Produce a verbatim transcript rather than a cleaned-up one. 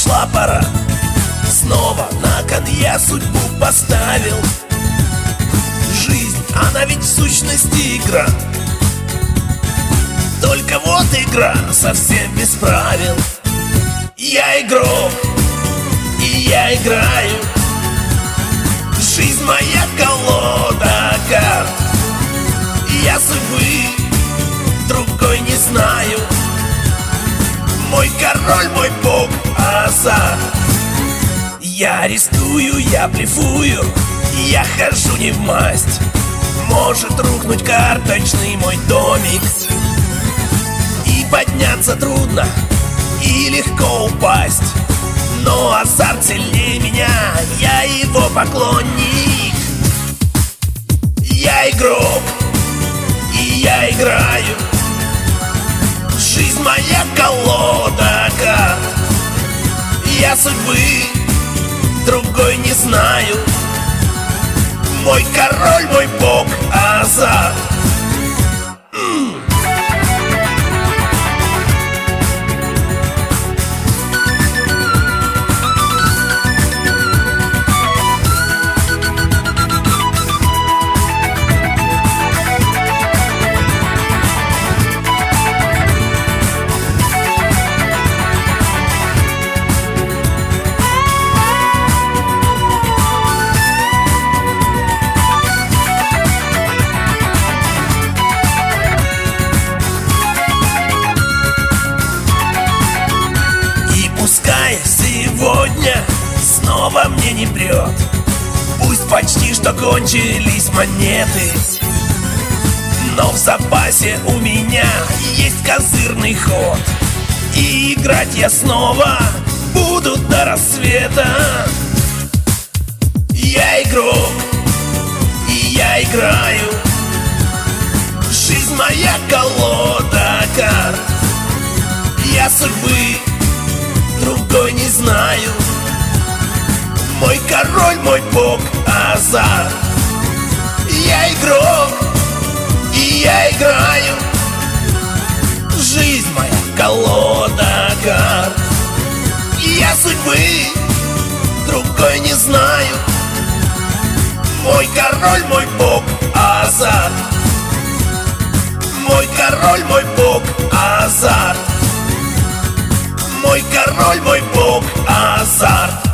пришла пора. Снова на кон я судьбу поставил. Жизнь, она ведь в сущности игра. Только вот игра совсем без правил. Я игрок, и я играю. Жизнь моя колода карт. Я судьбы другой не знаю. Мой король, мой бог, азарт. Я рискую, я блефую, я хожу не в масть. Может рухнуть карточный мой домик, и подняться трудно, и легко упасть. Но азарт сильнее меня, я его поклонник. Я игрок, и я играю. Жизнь моя колода карт. Я судьбы другой не знаю. Мой король, мой бог, азарт. Сегодня снова мне не прет. Пусть почти что кончились монеты, но в запасе у меня есть козырный ход. И играть я снова буду до рассвета. Я игрок, и я играю. Жизнь моя колода карт. Я судьбы другой не знаю. Мой король, мой бог, азарт. Я игрок, и я играю. Жизнь моя колода карт. Я судьбы другой не знаю. Мой король, мой бог, азарт. Мой король, мой бог, азарт. Мой король, мой бог, азарт.